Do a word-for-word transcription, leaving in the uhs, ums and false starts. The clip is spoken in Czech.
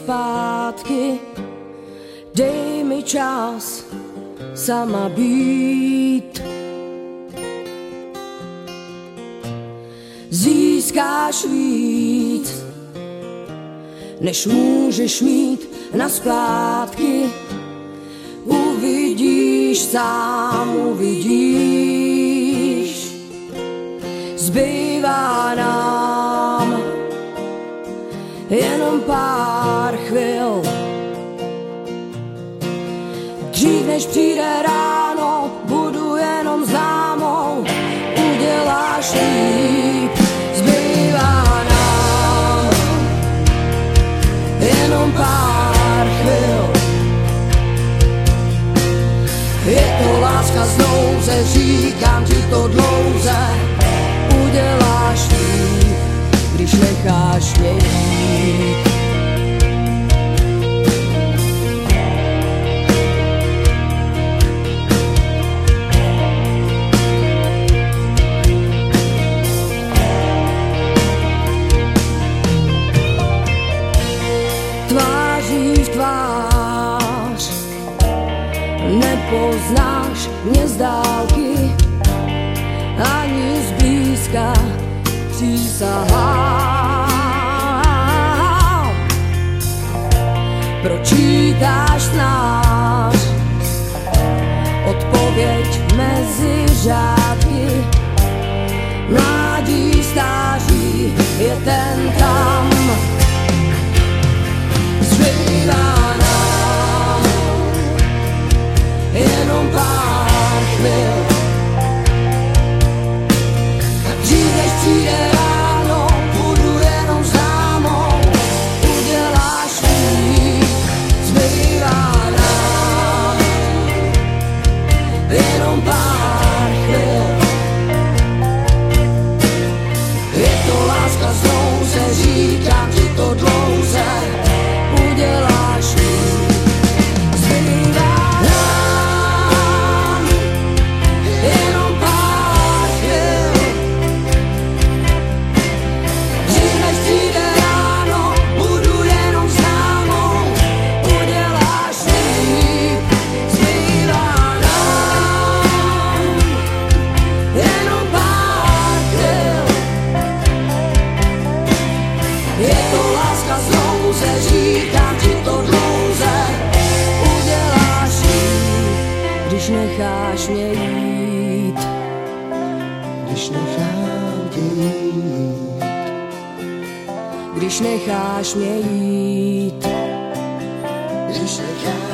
zpátky, dej mi čas sama být. Získáš víc, než můžeš mít na splátky. Uvidíš sám, uvidíš. Zbývá nám jenom pár chvil. Dřív než přijde ráno, budu jenom známou. Uděláš líp. Zbývá nám jenom pár chvil. Je to láska z nouze, říkám ti to dlouze. Uděláš líp, když necháš mě jít. Tváří v tvář nepoznáš mě z dálky, ani zblízka přísahám. Pročítáš snář, odpověď mezi řádky. Mládí stáří je ten tam. Zbývá nám jenom pár chvil. Dřív než přijde ráno, budu jenom známou. Uděláš líp. Zbývá nám jenom pár chvil. Je to láska z nouze, říkám ti to dlouze. Uděláš líp. Zbývá nám jenom pár chvil. Dřív než přijde ráno, budu jenom známou. Uděláš líp. Zbývá nám jenom pár chvil. Je to láska z nouze, říkám ti to dlouze. Uděláš líp, když necháš mě jít. Když nechám tě jít. Když necháš mě jít. Když necháš